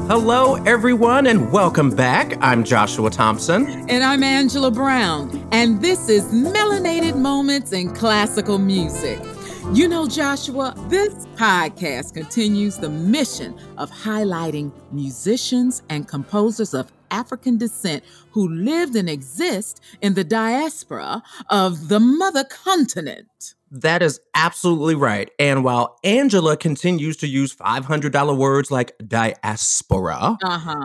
Hello, everyone, and welcome back. I'm Joshua Thompson. And I'm Angela Brown. And this is Melanated Moments in Classical Music. You know, Joshua, this podcast continues the mission of highlighting musicians and composers of African descent who lived and exist in the diaspora of the mother continent. That is absolutely right. And while Angela continues to use $500 words like diaspora,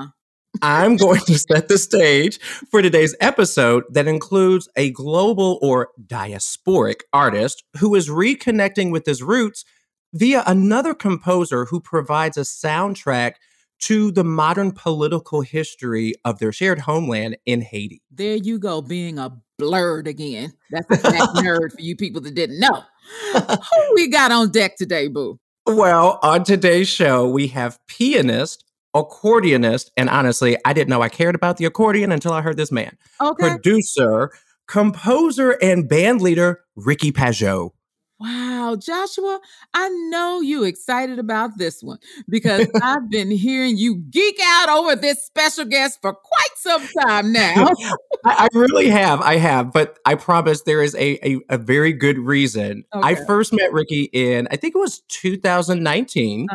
I'm going to set the stage for today's episode that includes a global or diasporic artist who is reconnecting with his roots via another composer who provides a soundtrack to the modern political history of their shared homeland in Haiti. There you go, being a blurred again. That's a black nerd for you people that didn't know. Who we got on deck today, boo? Well, on today's show, we have pianist, accordionist, and honestly, I didn't know I cared about the accordion until I heard this man. Okay. Producer, composer, and band leader, Ricky Pajot. Wow, Joshua, I know you excited about this one because I've been hearing you geek out over this special guest for quite some time now. I really have. I have. But I promise there is a very good reason. Okay. I first met Ricky in, I think it was 2019.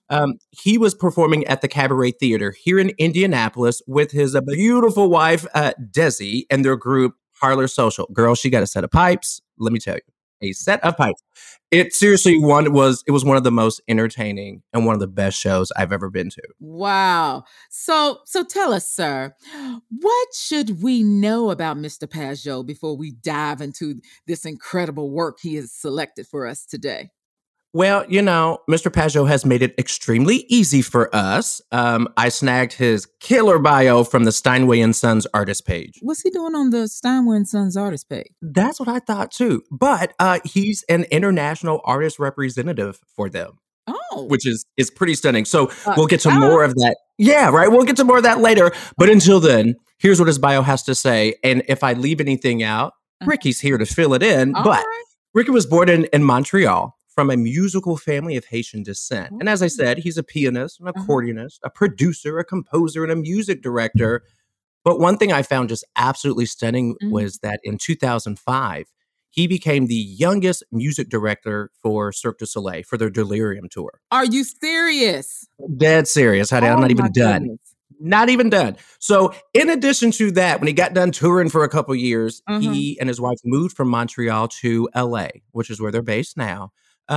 He was performing at the Cabaret Theater here in Indianapolis with his beautiful wife, Desi, and their group, Harler Social. Girl, she got a set of pipes. Let me tell you. A set of pipes. It seriously was one of the most entertaining and one of the best shows I've ever been to. Wow. So tell us, sir, what should we know about Mr. Pajot before we dive into this incredible work he has selected for us today? Well, you know, Mr. Pajot has made it extremely easy for us. I snagged his killer bio from the Steinway & Sons artist page. What's he doing on the Steinway & Sons artist page? That's what I thought too. But he's an international artist representative for them. Oh. Which is pretty stunning. So we'll get to more of that. Yeah, right. We'll get to more of that later. But until then, here's what his bio has to say. And if I leave anything out, Ricky's here to fill it in. But Ricky was born in Montreal, from a musical family of Haitian descent. And as I said, he's a pianist, an accordionist, a producer, a composer, and a music director. But one thing I found just absolutely stunning was that in 2005, he became the youngest music director for Cirque du Soleil for their Delirium tour. Are you serious? Dead serious, honey. I'm not even done. Goodness. Not even done. So in addition to that, when he got done touring for a couple years, he and his wife moved from Montreal to LA, which is where they're based now.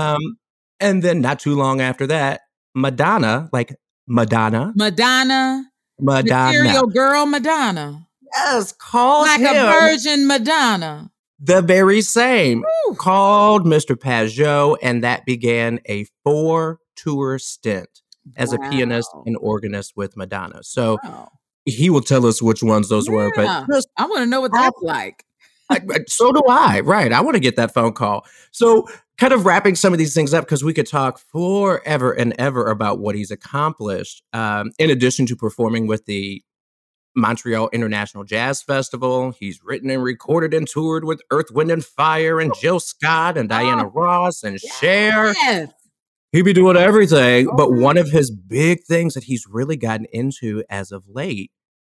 And then not too long after that, Madonna, Material girl Madonna. Yes, called like him a virgin Madonna. The very same. Woo. Called Mr. Pajot, and that began a 4-tour stint as a pianist and organist with Madonna. So he will tell us which ones those were. But I want to know what that's like. So do I. Right. I want to get that phone call. So kind of wrapping some of these things up, because we could talk forever and ever about what he's accomplished, in addition to performing with the Montreal International Jazz Festival. He's written and recorded and toured with Earth, Wind and Fire and Jill Scott and Diana Ross and Cher. Yes. He'd be doing everything. But one of his big things that he's really gotten into as of late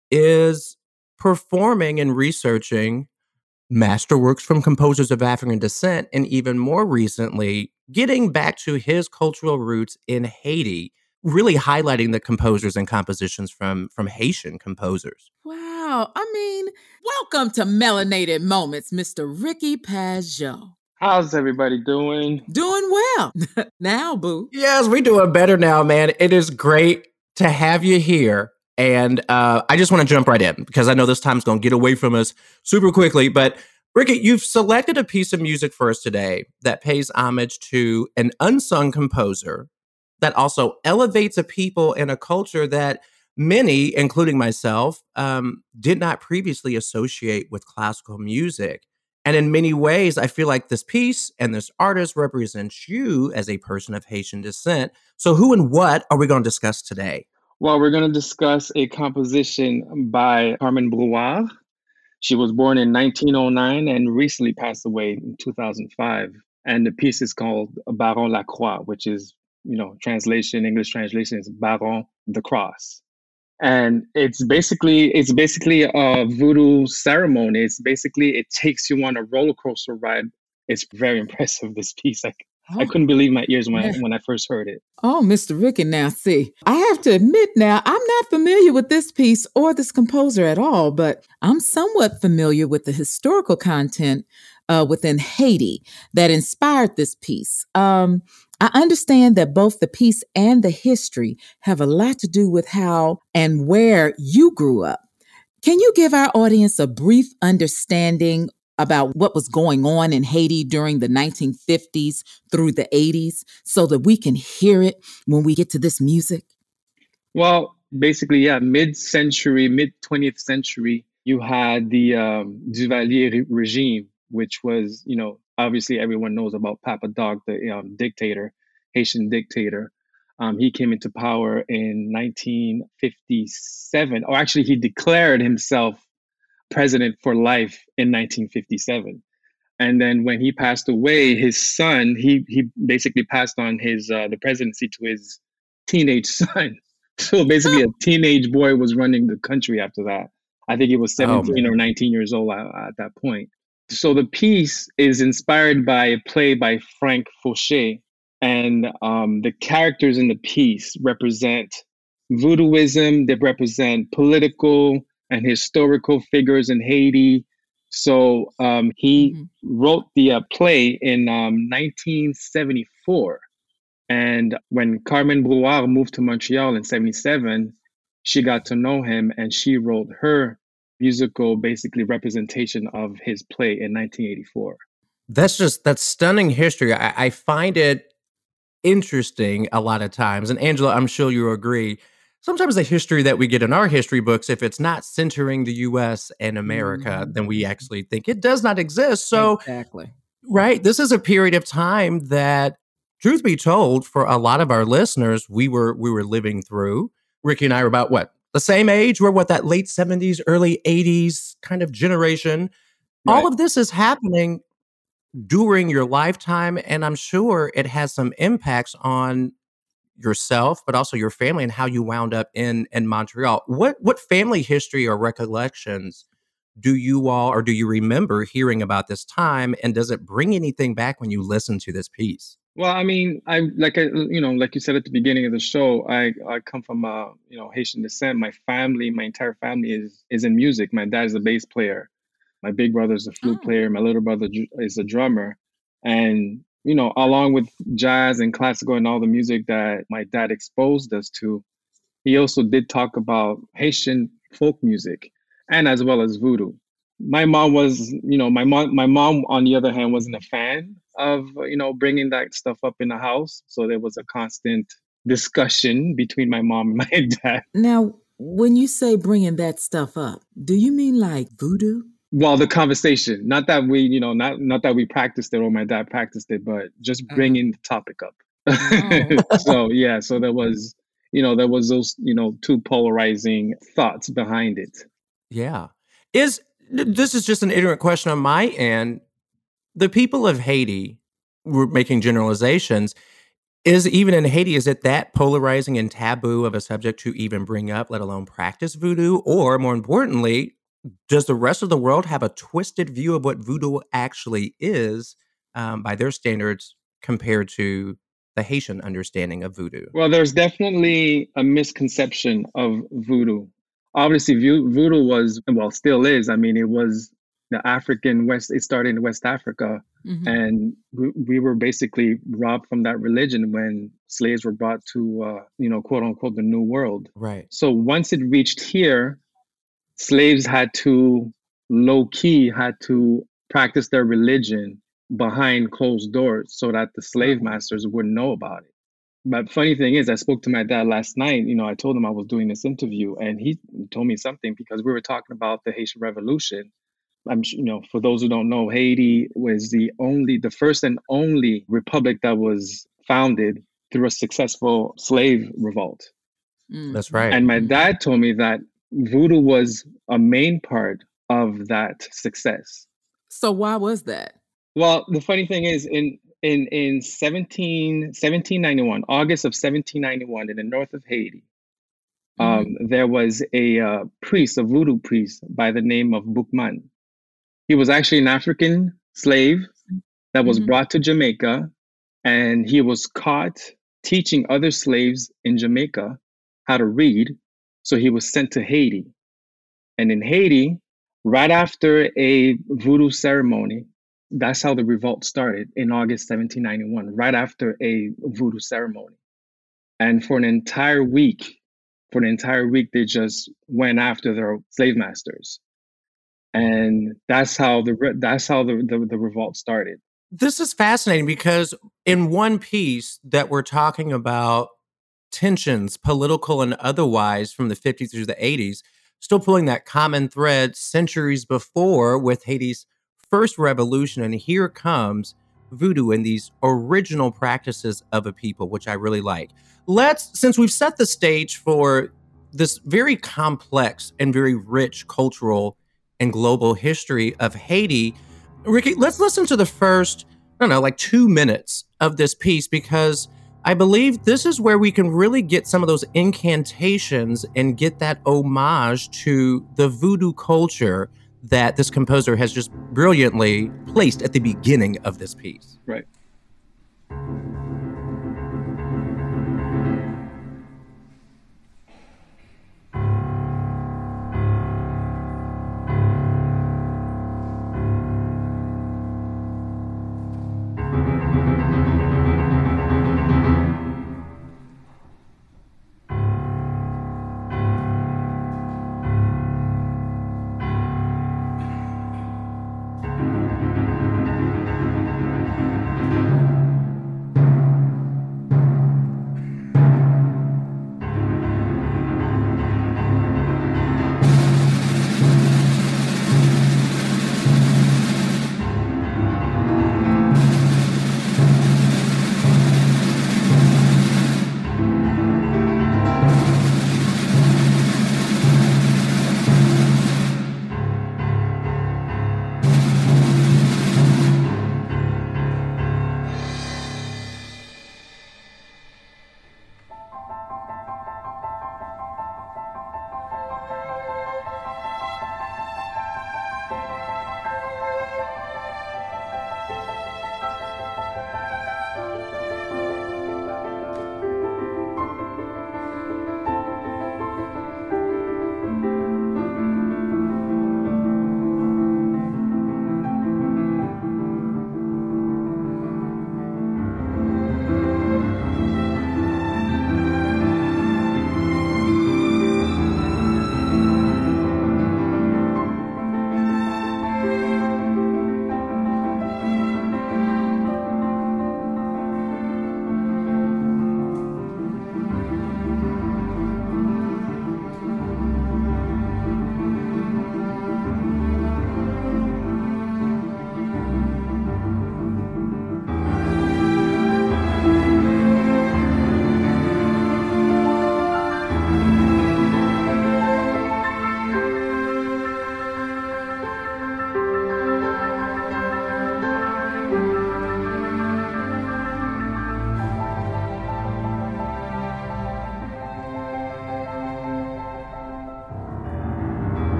is performing and researching masterworks from composers of African descent, and even more recently, getting back to his cultural roots in Haiti, really highlighting the composers and compositions from Haitian composers. Wow. I mean, welcome to Melanated Moments, Mr. Ricky Pajot. How's everybody doing? Doing well. Now, boo. Yes, we're doing better now, man. It is great to have you here. And I just want to jump right in because I know this time's going to get away from us super quickly. But Ricky, you've selected a piece of music for us today that pays homage to an unsung composer that also elevates a people and a culture that many, including myself, did not previously associate with classical music. And in many ways, I feel like this piece and this artist represents you as a person of Haitian descent. So who and what are we going to discuss today? Well, we're going to discuss a composition by Carmen Brouard. She was born in 1909 and recently passed away in 2005. And the piece is called Baron Lacroix, which is, English translation is Baron the Cross. And it's basically a voodoo ceremony. It takes you on a roller coaster ride. It's very impressive, this piece. I Oh, couldn't believe my ears when yeah. I first heard it. Oh, Mr. Ricky, now see, I have to admit now, I'm not familiar with this piece or this composer at all, but I'm somewhat familiar with the historical content within Haiti that inspired this piece. I understand that both the piece and the history have a lot to do with how and where you grew up. Can you give our audience a brief understanding about what was going on in Haiti during the 1950s through the 80s so that we can hear it when we get to this music? Well, basically, yeah, mid-century, mid 20th century, you had the Duvalier regime, which was, obviously everyone knows about Papa Doc, the dictator, Haitian dictator. He came into power in 1957, or actually, he declared himself president for life in 1957. And then when he passed away, his son, he basically passed on the presidency to his teenage son. So basically, a teenage boy was running the country after that. I think he was Oh 17 or man. 19 years old at that point. So the piece is inspired by a play by Frank Fauché, and the characters in the piece represent voodooism. They represent political and historical figures in Haiti. So he Mhm. wrote the play in 1974. And when Carmen Brouard moved to Montreal in 77, she got to know him and she wrote her musical, basically, representation of his play in 1984. That's stunning history. I find it interesting a lot of times. And Angela, I'm sure you agree. Sometimes the history that we get in our history books, if it's not centering the US and America, then we Mhm. actually think it does not exist. So, Exactly. right, this is a period of time that, truth be told, for a lot of our listeners, we were living through. Ricky and I are about what? The same age. We're what, that late 70s, early 80s kind of generation. All Right. of this is happening during your lifetime, and I'm sure it has some impacts on yourself, but also your family and how you wound up in Montreal. What family history or recollections do you all or do you remember hearing about this time, and does it bring anything back when you listen to this piece? Well, I mean, like you said at the beginning of the show, I come from Haitian descent. My entire family is in music. My dad is a bass player. My big brother's a flute Oh. player. My little brother is a drummer. And, along with jazz and classical and all the music that my dad exposed us to, he also did talk about Haitian folk music and as well as voodoo. My mom was, my mom on the other hand wasn't a fan of, bringing that stuff up in the house. So there was a constant discussion between my mom and my dad. Now, when you say bringing that stuff up, do you mean like voodoo? Well, the conversation, not that we, not that we practiced it or my dad practiced it, but just Uh-huh. bringing the topic up. Oh. So yeah, so there was those, two polarizing thoughts behind it. Yeah. This is just an ignorant question on my end. The people of Haiti, we're making generalizations, is even in Haiti, is it that polarizing and taboo of a subject to even bring up, let alone practice voodoo? Or more importantly, does the rest of the world have a twisted view of what voodoo actually is, by their standards compared to the Haitian understanding of voodoo? Well, there's definitely a misconception of voodoo. Obviously, voodoo was, well, still is. I mean, it was the African West. It started in West Africa, Hmm. and we were basically robbed from that religion when slaves were brought to, quote unquote, the New World. Right. So once it reached here, slaves had to low key had to practice their religion behind closed doors so that the slave Right. masters wouldn't know about it. But funny thing is, I spoke to my dad last night. I told him I was doing this interview, and he told me something because we were talking about the Haitian Revolution. For those who don't know, Haiti was the first and only republic that was founded through a successful slave revolt. That's Hmm. right. And my Hmm. dad told me that voodoo was a main part of that success. So why was that? Well, the funny thing is, in 1791, August of 1791, in the north of Haiti, there was a priest, a voodoo priest by the name of Boukman. He was actually an African slave that was brought to Jamaica, and he was caught teaching other slaves in Jamaica how to read. So he was sent to Haiti. And in Haiti, right after a voodoo ceremony, that's how the revolt started in August 1791, right after a voodoo ceremony. And for an entire week, they just went after their slave masters. And that's how the revolt started. This is fascinating because in one piece that we're talking about tensions, political and otherwise, from the 50s through the 80s, still pulling that common thread centuries before with Haiti's first revolution. And here comes voodoo and these original practices of a people, which I really like. Since we've set the stage for this very complex and very rich cultural and global history of Haiti, Ricky, let's listen to the first, 2 minutes of this piece, because I believe this is where we can really get some of those incantations and get that homage to the voodoo culture that this composer has just brilliantly placed at the beginning of this piece. Right.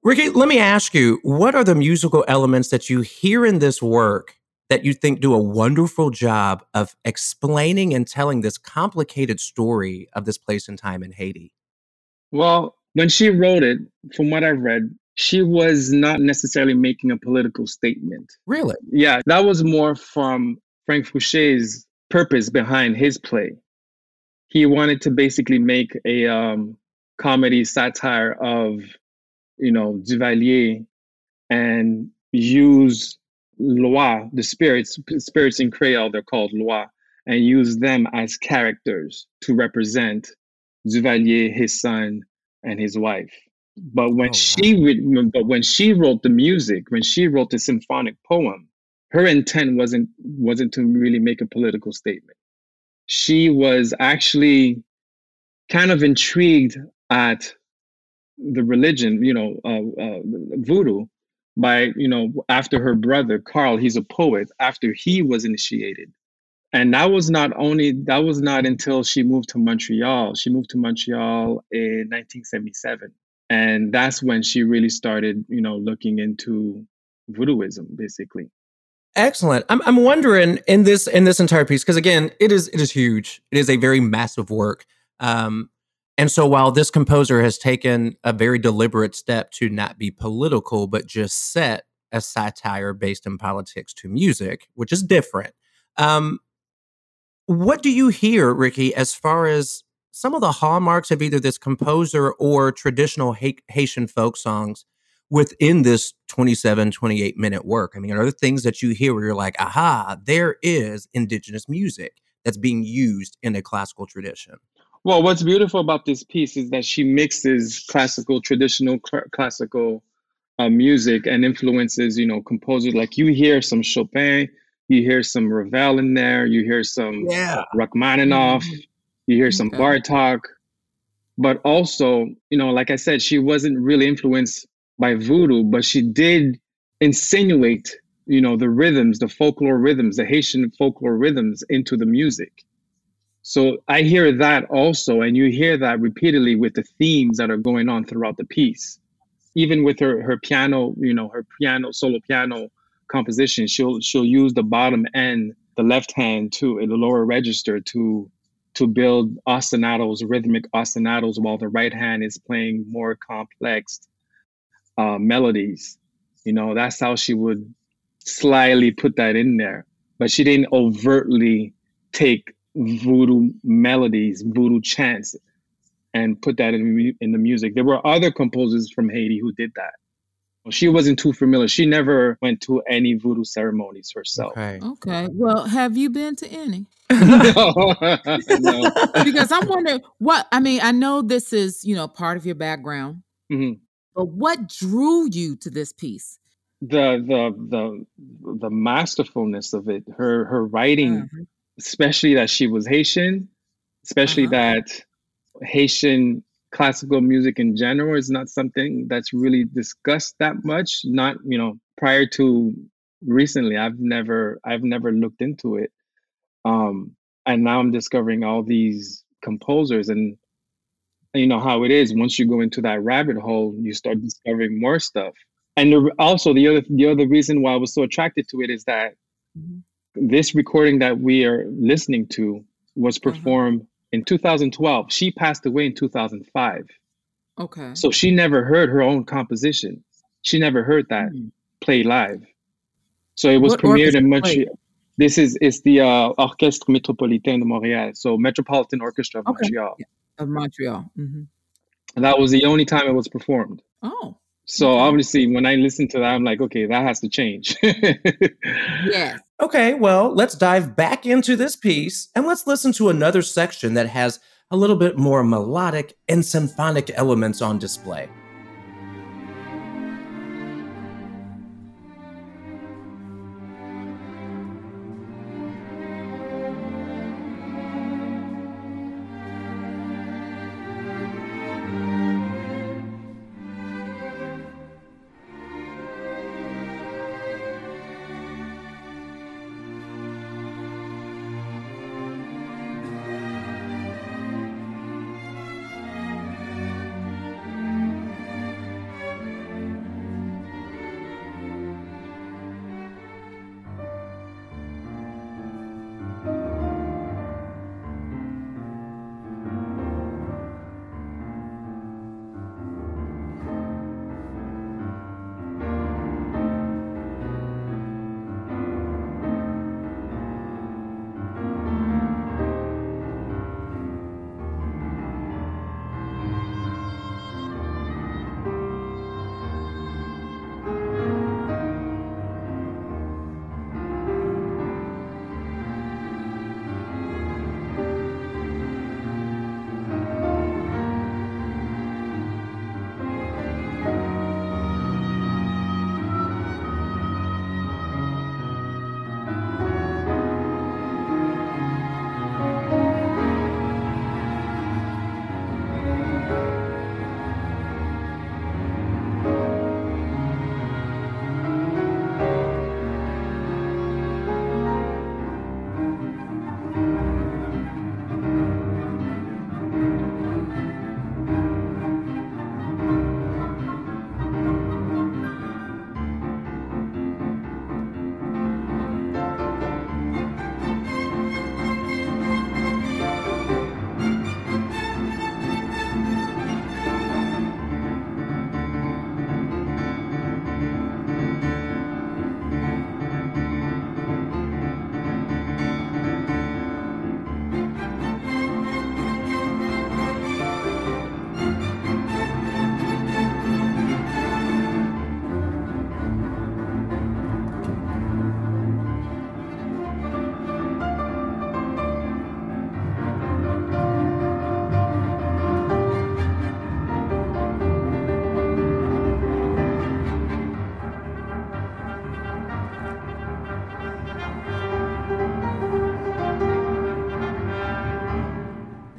Ricky, let me ask you, what are the musical elements that you hear in this work that you think do a wonderful job of explaining and telling this complicated story of this place and time in Haiti? Well, when she wrote it, from what I've read, she was not necessarily making a political statement. Really? Yeah, that was more from Frank Fouché's purpose behind his play. He wanted to basically make a comedy satire of, Duvalier, and use Loi, the spirits in Creole, they're called Loi, and use them as characters to represent Duvalier, his son, and his wife. But when when she wrote the music, when she wrote the symphonic poem, her intent wasn't to really make a political statement. She was actually kind of intrigued at the religion, voodoo, by, after her brother, Carl, he's a poet, after he was initiated. And that was not until she moved to Montreal. She moved to Montreal in 1977. And that's when she really started, looking into voodooism, basically. Excellent. I'm wondering in this entire piece, because again, it is huge. It is a very massive work. And so while this composer has taken a very deliberate step to not be political, but just set a satire based in politics to music, which is different. What do you hear, Ricky, as far as some of the hallmarks of either this composer or traditional Haitian folk songs within this 27, 28-minute work? I mean, are there things that you hear where you're like, aha, there is indigenous music that's being used in a classical tradition? Well, what's beautiful about this piece is that she mixes traditional classical music and influences, composers. Like you hear some Chopin, you hear some Ravel in there, you hear some Rachmaninoff, you hear some Bartok. But also, like I said, she wasn't really influenced by voodoo, but she did insinuate, the rhythms, the folklore rhythms, the Haitian folklore rhythms into the music. So I hear that also, and you hear that repeatedly with the themes that are going on throughout the piece. Even with her piano, solo piano composition, she'll use the bottom end, the left hand the lower register to build ostinatos, rhythmic ostinatos, while the right hand is playing more complex melodies. That's how she would slyly put that in there. But she didn't overtly take voodoo melodies, voodoo chants, and put that in the music. There were other composers from Haiti who did that. She wasn't too familiar. She never went to any voodoo ceremonies herself. Okay. Well, have you been to any? No. Because I'm wondering I know this is, part of your background, but what drew you to this piece? The masterfulness of it, her writing, especially that she was Haitian, especially that Haitian classical music in general is not something that's really discussed that much. Not, prior to recently, I've never looked into it. And now I'm discovering all these composers, and you know how it is. Once you go into that rabbit hole, you start discovering more stuff. And also the other reason why I was so attracted to it is that this recording that we are listening to was performed in 2012. She passed away in 2005. Okay. So she never heard her own composition. She never heard that played live. So it was premiered in Montreal. It's the Orchestre Métropolitain de Montréal. So Metropolitan Orchestra of Montreal. Yeah. Of Montreal. And that was the only time it was performed. Oh. So obviously when I listened to that, I'm like, okay, that has to change. Yes. Okay, well, let's dive back into this piece and let's listen to another section that has a little bit more melodic and symphonic elements on display.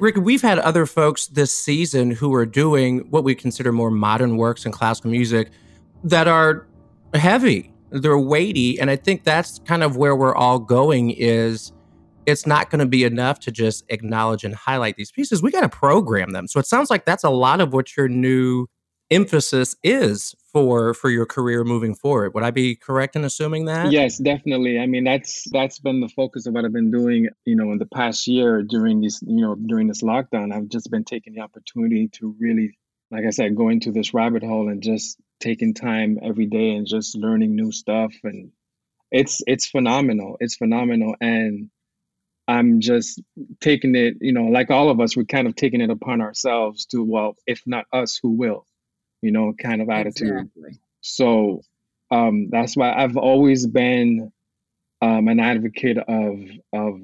Rick, we've had other folks this season who are doing what we consider more modern works in classical music that are heavy, they're weighty. And I think that's kind of where we're all going is it's not going to be enough to just acknowledge and highlight these pieces. We got to program them. So it sounds like that's a lot of what your new emphasis is for your career moving forward. Would I be correct in assuming that? Yes, definitely. I mean, that's been the focus of what I've been doing, in the past year during during this lockdown. I've just been taking the opportunity to really, like I said, go into this rabbit hole and just taking time every day and just learning new stuff. And it's phenomenal. It's phenomenal. And I'm just taking it, like all of us, we're kind of taking it upon ourselves to, well, if not us, who will? Kind of attitude. Exactly. So that's why I've always been an advocate of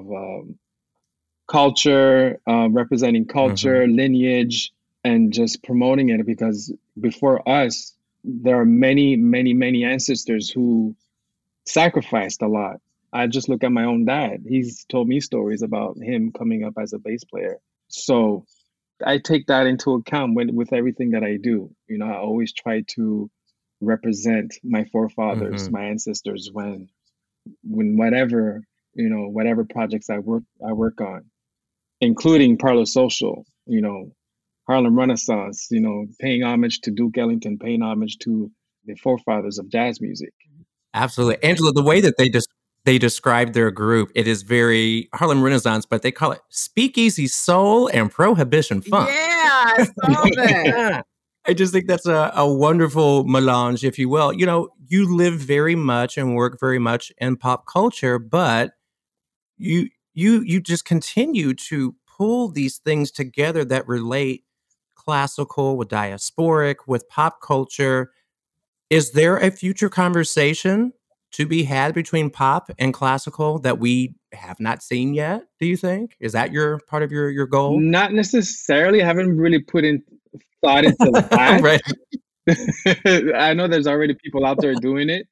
culture, representing culture, lineage, and just promoting it, because before us, there are many, many, many ancestors who sacrificed a lot. I just look at my own dad. He's told me stories about him coming up as a bass player. So I take that into account with everything that I do. I always try to represent my forefathers, my ancestors when whatever, whatever projects I work on, including Parlo Social, Harlem Renaissance, paying homage to Duke Ellington, paying homage to the forefathers of jazz music. Absolutely. Angela, the way that they describe their group, it is very Harlem Renaissance, but they call it Speakeasy Soul and Prohibition Funk. Yeah, I saw that. I just think that's a wonderful melange, if you will. You live very much and work very much in pop culture, but you just continue to pull these things together that relate classical with diasporic, with pop culture. Is there a future conversation to be had between pop and classical that we have not seen yet, do you think? Is that part of your goal? Not necessarily. I haven't really put in thought into that. Right. I know there's already people out there doing it,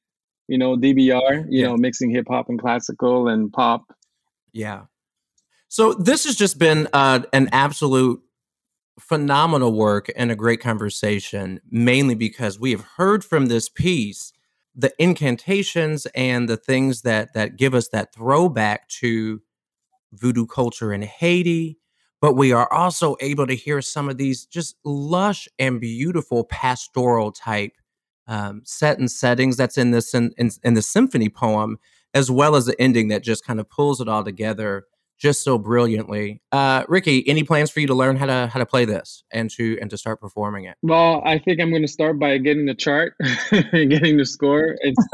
DBR, mixing hip hop and classical and pop. Yeah. So this has just been an absolute phenomenal work and a great conversation, mainly because we have heard from this piece the incantations and the things that give us that throwback to voodoo culture in Haiti. But we are also able to hear some of these just lush and beautiful pastoral type settings that's in this in the symphony poem, as well as the ending that just kind of pulls it all together just so brilliantly. Ricky, any plans for you to learn how to play this and to start performing it? Well, I think I'm going to start by getting the chart and getting the score.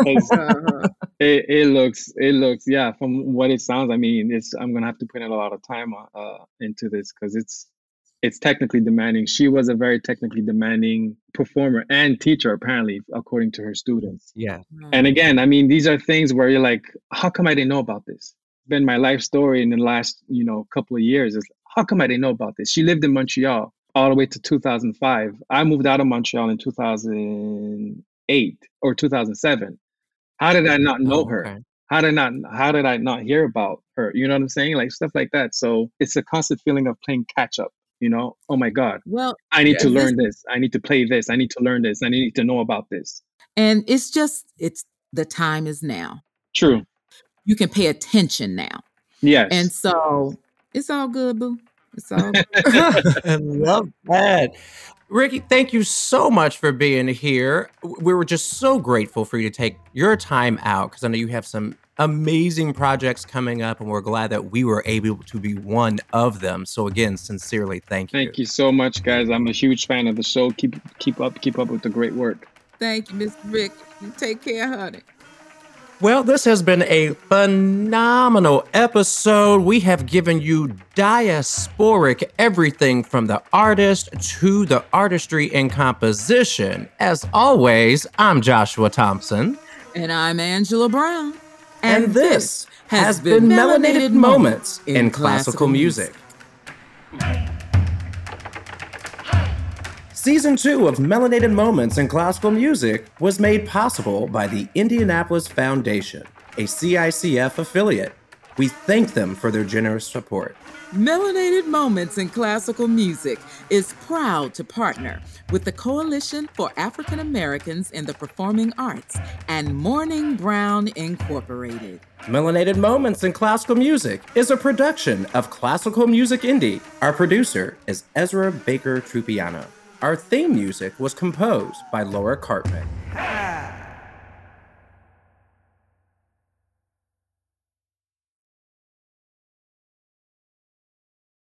It looks, yeah, from what it sounds. I mean, I'm going to have to put in a lot of time into this because it's technically demanding. She was a very technically demanding performer and teacher, apparently, according to her students. Yeah. And again, I mean, these are things where you're like, how come I didn't know about this? Been my life story in the last couple of years is how come I didn't know about this? She lived in Montreal all the way to 2005. I moved out of Montreal in 2008 or 2007. How did I not know her? Okay. How did I not hear about her? You know what I'm saying? Like stuff like that. So it's a constant feeling of playing catch up. Oh my God. Well, I need to learn this. I need to play this. I need to learn this. I need to know about this. And it's the time is now. True. You can pay attention now. Yes. And so it's all good, boo. It's all good. I love that. Ricky, thank you so much for being here. We were just so grateful for you to take your time out because I know you have some amazing projects coming up and we're glad that we were able to be one of them. So again, sincerely, thank you. Thank you so much, guys. I'm a huge fan of the show. Keep up with the great work. Thank you, Mr. Rick. You take care, honey. Well, this has been a phenomenal episode. We have given you diasporic everything from the artist to the artistry and composition. As always, I'm Joshua Thompson. And I'm Angela Brown. And this has been Melanated Moments in Classical Music. Season 2 of Melanated Moments in Classical Music was made possible by the Indianapolis Foundation, a CICF affiliate. We thank them for their generous support. Melanated Moments in Classical Music is proud to partner with the Coalition for African Americans in the Performing Arts and Morning Brown Incorporated. Melanated Moments in Classical Music is a production of Classical Music Indie. Our producer is Ezra Baker Trupiano. Our theme music was composed by Laura Cartman.